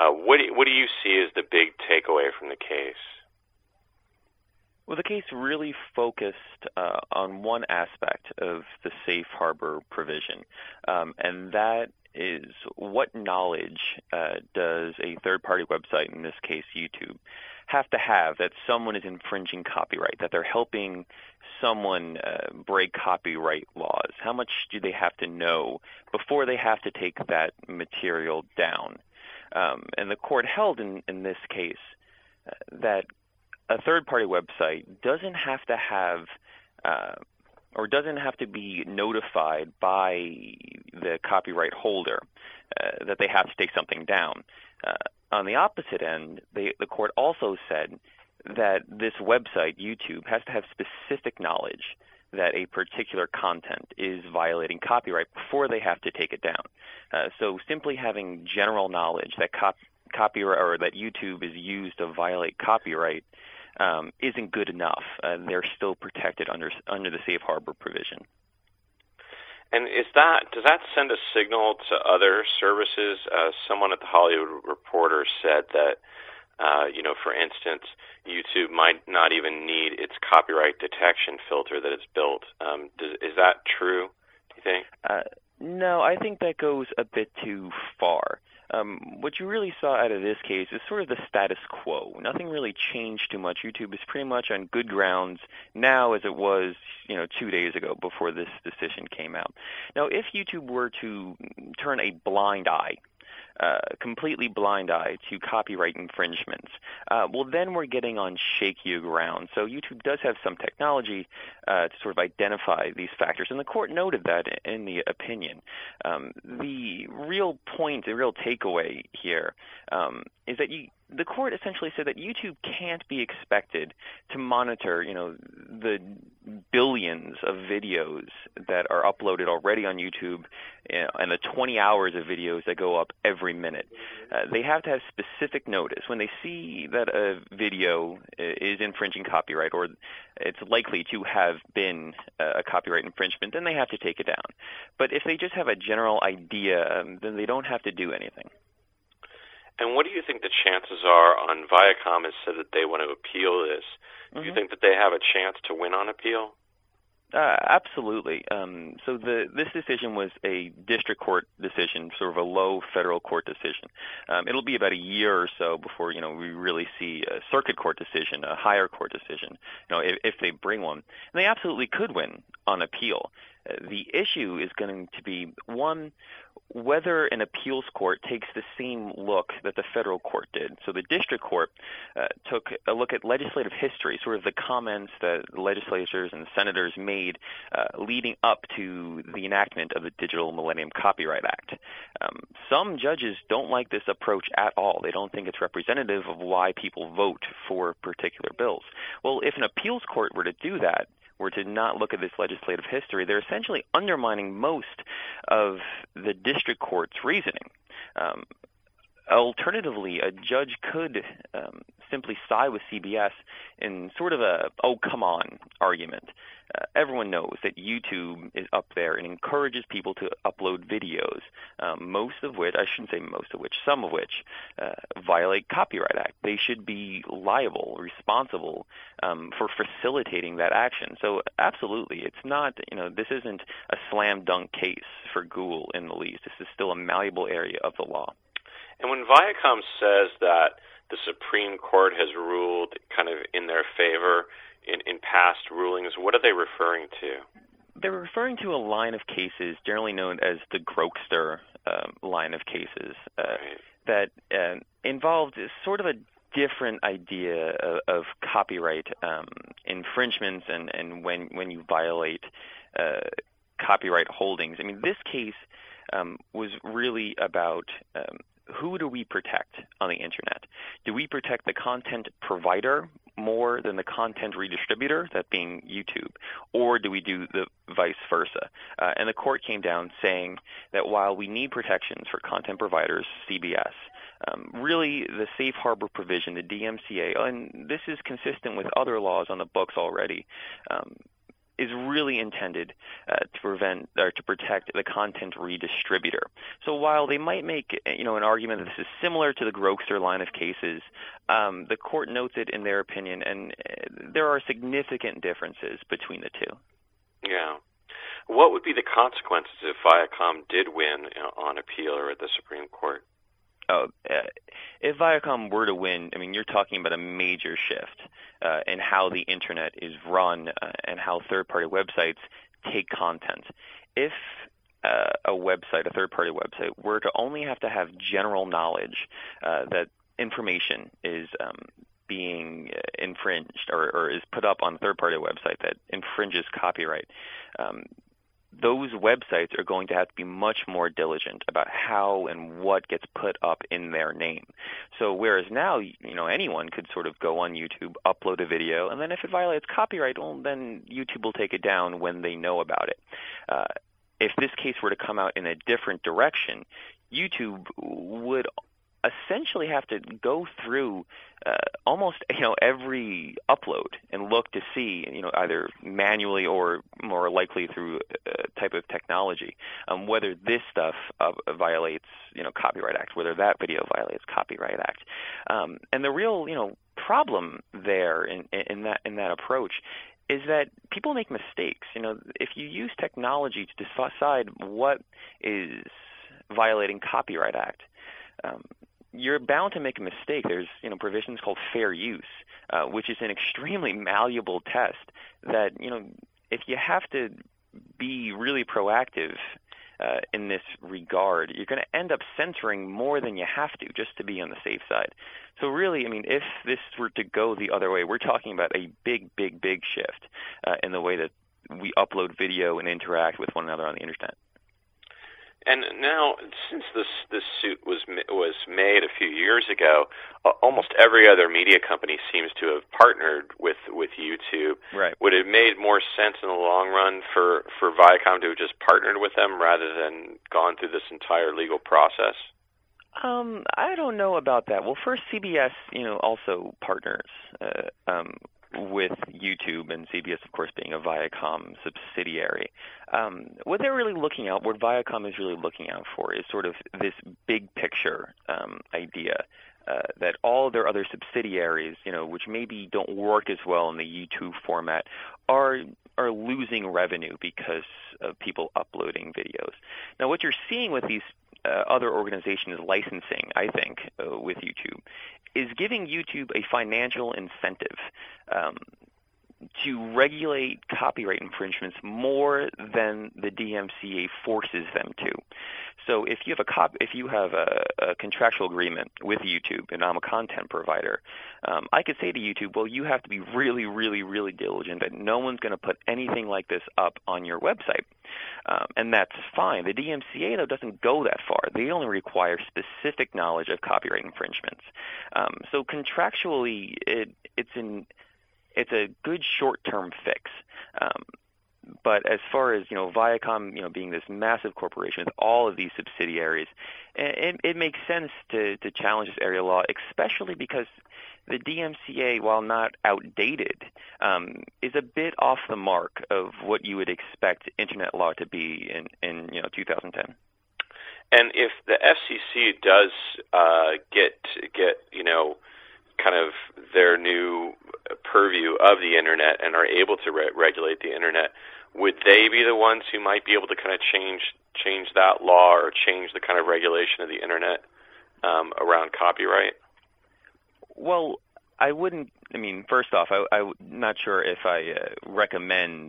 What do you see as the big takeaway from the case? Well, the case really focused on one aspect of the safe harbor provision, and that is what knowledge does a third-party website, in this case YouTube, have to have that someone is infringing copyright, that they're helping someone break copyright laws? How much do they have to know before they have to take that material down? And the court held in this case that a third-party website doesn't have to have or doesn't have to be notified by the copyright holder that they have to take something down. On the opposite end, the court also said that this website, YouTube, has to have specific knowledge that a particular content is violating copyright before they have to take it down. So simply having general knowledge that copyright or that YouTube is used to violate copyright isn't good enough. They're still protected under the safe harbor provision. And does that send a signal to other services? Someone at the Hollywood Reporter said that, for instance, YouTube might not even need its copyright detection filter that it's built. Is that true, do you think? No, I think that goes a bit too far. What you really saw out of this case is sort of the status quo. Nothing really changed too much. YouTube is pretty much on good grounds now as it was, 2 days ago before this decision came out. Now, if YouTube were to turn a blind eye, completely blind eye to copyright infringements, well, then we're getting on shakier ground. So YouTube does have some technology to sort of identify these factors, and the court noted that in the opinion. The real point, the real takeaway here is that the court essentially said that YouTube can't be expected to monitor, the billions of videos that are uploaded already on YouTube and the 20 hours of videos that go up every minute. They have to have specific notice. When they see that a video is infringing copyright or it's likely to have been a copyright infringement, then they have to take it down. But if they just have a general idea, then they don't have to do anything. And what do you think the chances are on Viacom has said that they want to appeal this? Do you think that they have a chance to win on appeal? Absolutely. So this decision was a district court decision, sort of a low federal court decision. It'll be about a year or so before we really see a circuit court decision, a higher court decision. If they bring one, and they absolutely could win on appeal. The issue is going to be one, whether an appeals court takes the same look that the federal court did. So the district court took a look at legislative history, sort of the comments that legislators and senators made leading up to the enactment of the Digital Millennium Copyright Act. Some judges don't like this approach at all. They don't think it's representative of why people vote for particular bills. Well, if an appeals court were to do that, were to not look at this legislative history, they're essentially undermining most of the district court's reasoning. Alternatively, a judge could simply side with CBS in sort of a, oh, come on argument. Everyone knows that YouTube is up there and encourages people to upload videos, most of which, I shouldn't say most of which, some of which violate Copyright Act. They should be liable, responsible for facilitating that action. So absolutely, it's not, this isn't a slam dunk case for Google in the least. This is still a malleable area of the law. And when Viacom says that the Supreme Court has ruled kind of in their favor in past rulings, what are they referring to? They're referring to a line of cases generally known as the Grokster line of cases that involved sort of a different idea of copyright infringements and when you violate copyright holdings. I mean, this case was really about who do we protect on the Internet? Do we protect the content provider more than the content redistributor, that being YouTube, or do we do the vice versa? And the court came down saying that while we need protections for content providers, CBS, really the safe harbor provision, the DMCA, and this is consistent with other laws on the books already, is really intended to prevent or to protect the content redistributor. So while they might make an argument that this is similar to the Grokster line of cases, the court notes it in their opinion, and there are significant differences between the two. Yeah. What would be the consequences if Viacom did win on appeal or at the Supreme Court? If Viacom were to win, I mean, you're talking about a major shift in how the Internet is run and how third-party websites take content. If a third-party website, were to only have to have general knowledge that information is being infringed or is put up on a third-party website that infringes copyright, those websites are going to have to be much more diligent about how and what gets put up in their name. So whereas now, anyone could sort of go on YouTube, upload a video, and then if it violates copyright, well, then YouTube will take it down when they know about it. If this case were to come out in a different direction, YouTube would essentially have to go through almost every upload and look to see either manually or more likely through a type of technology whether this stuff violates Copyright Act, whether that video violates Copyright Act, and the real problem there in that approach is that people make mistakes. If you use technology to decide what is violating Copyright Act, you're bound to make a mistake. There's provisions called fair use, which is an extremely malleable test that if you have to be really proactive in this regard, you're going to end up censoring more than you have to just to be on the safe side. So really, I mean, if this were to go the other way, we're talking about a big shift in the way that we upload video and interact with one another on the internet. And now, since this suit was made a few years ago, almost every other media company seems to have partnered with YouTube. Right. Would it have made more sense in the long run for Viacom to have just partnered with them rather than gone through this entire legal process? I don't know about that. Well, first, CBS, also partners with YouTube, and CBS, of course, being a Viacom subsidiary. What Viacom is really looking out for is sort of this big picture idea that all their other subsidiaries, which maybe don't work as well in the YouTube format, are losing revenue because of people uploading videos. Now, what you're seeing with these other organizations licensing, I think, with YouTube, is giving YouTube a financial incentive to regulate copyright infringements more than the DMCA forces them to. So if you have a contractual agreement with YouTube, and I'm a content provider, I could say to YouTube, well, you have to be really, really, really diligent that no one's going to put anything like this up on your website. And that's fine. The DMCA, though, doesn't go that far. They only require specific knowledge of copyright infringements. So contractually, it's a good short-term fix. But as far as Viacom, being this massive corporation with all of these subsidiaries, it makes sense to challenge this area law, especially because the DMCA, while not outdated, is a bit off the mark of what you would expect Internet law to be in 2010. And if the FCC does get kind of their new purview of the Internet and are able to regulate the Internet, would they be the ones who might be able to kind of change that law or change the kind of regulation of the Internet around copyright? Well, I wouldn't. I mean, first off, I'm not sure if I recommend,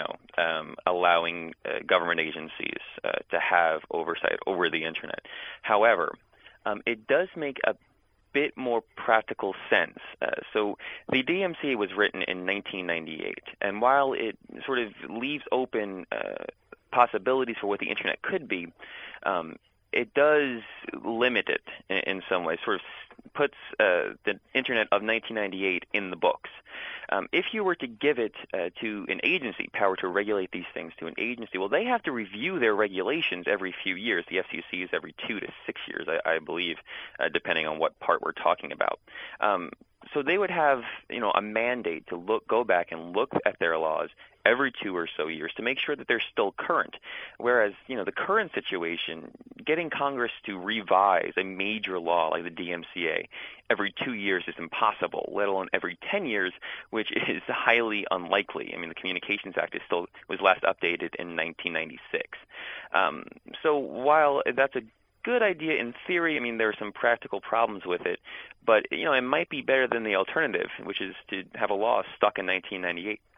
allowing government agencies to have oversight over the Internet. However, it does make a bit more practical sense. So the DMCA was written in 1998, and while it sort of leaves open possibilities for what the Internet could be, it does limit it in some ways, sort of puts the Internet of 1998 in the books. If you were to give it to an agency, power to regulate these things to an agency, well, they have to review their regulations every few years. The FCC is every 2 to 6 years, I believe, depending on what part we're talking about. So they would have, a mandate to go back and look at their laws every 2 or so years to make sure that they're still current. Whereas, the current situation, getting Congress to revise a major law like the DMCA every 2 years is impossible, let alone every 10 years, which is highly unlikely. I mean, the Communications Act was last updated in 1996. So while that's a good idea in theory, I mean, there are some practical problems with it, but, it might be better than the alternative, which is to have a law stuck in 1998.